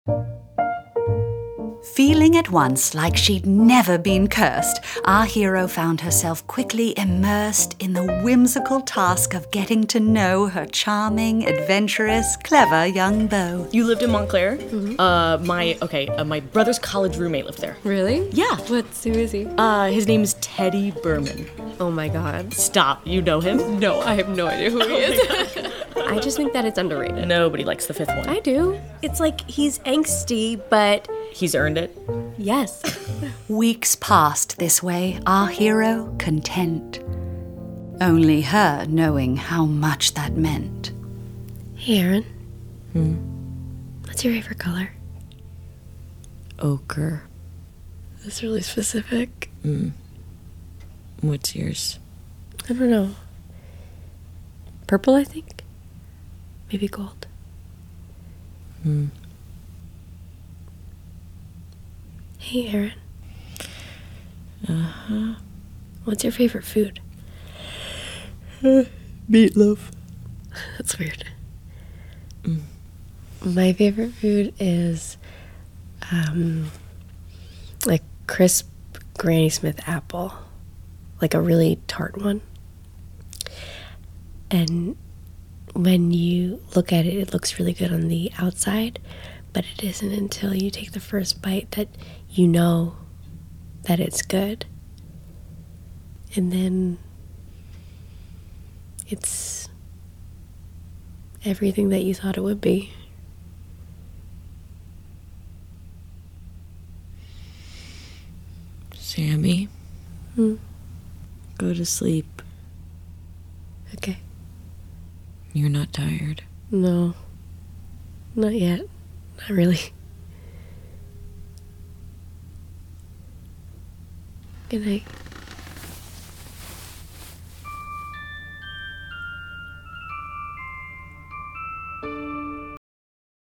Feeling at once like she'd never been cursed, our hero found herself quickly immersed in the whimsical task of getting to know her charming, adventurous, clever young beau. You lived in Montclair? Mm-hmm. My brother's college roommate lived there. Really? Yeah. Who is he? His name's Teddy Berman. Oh my god. Stop, you know him? No, I have no idea who he is. I just think that it's underrated. Nobody likes the fifth one. I do. It's like he's angsty, but... He's earned it? Yes. Weeks passed this way, our hero content. Only her knowing how much that meant. Hey, Aaron. What's your favorite color? Ochre. That's really specific. What's yours? I don't know. Purple, I think? Maybe gold. Hey, Aaron. Uh-huh. What's your favorite food? Meatloaf. That's weird. My favorite food is like crisp Granny Smith apple. Like a really tart one. And when you look at it, it looks really good on the outside, but it isn't until you take the first bite that you know that it's good. And then it's everything that you thought it would be. Sammy? Go to sleep. Okay. You're not tired? No. Not yet. Not really. Good night.